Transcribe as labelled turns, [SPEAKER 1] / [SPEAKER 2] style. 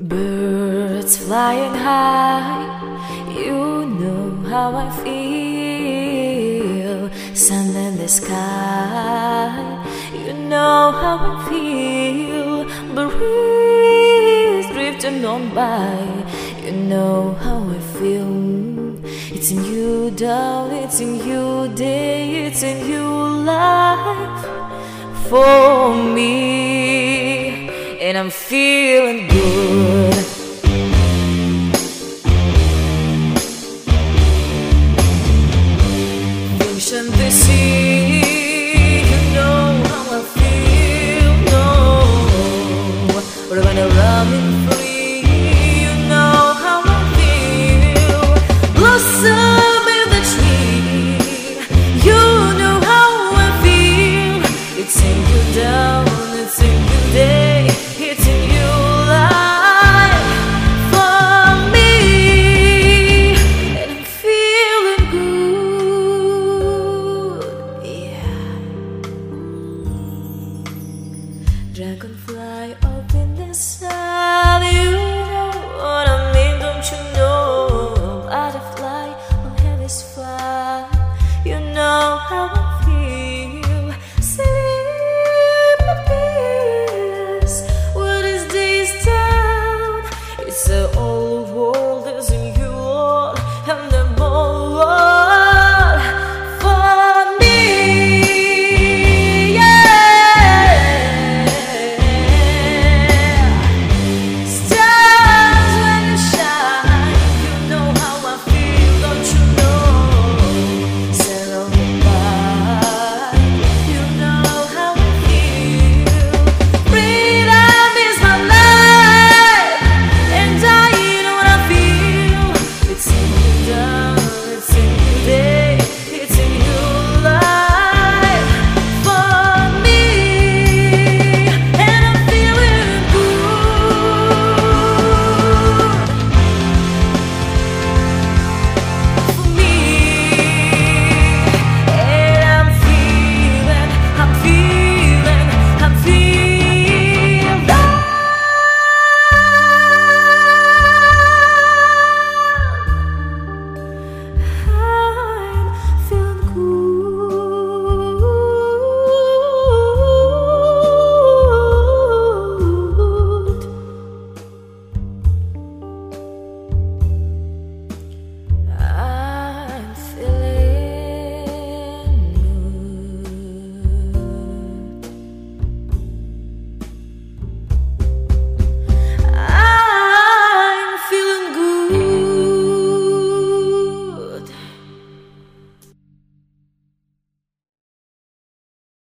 [SPEAKER 1] Birds flying high, you know how I feel. Sun in the sky, you know how I feel. Breeze drifting on by, you know how I feel. It's in you, darling, it's in you, day, it's in you, life for me. And I'm feeling good. Ocean, the sea, you know how I feel. No, we're gonna run in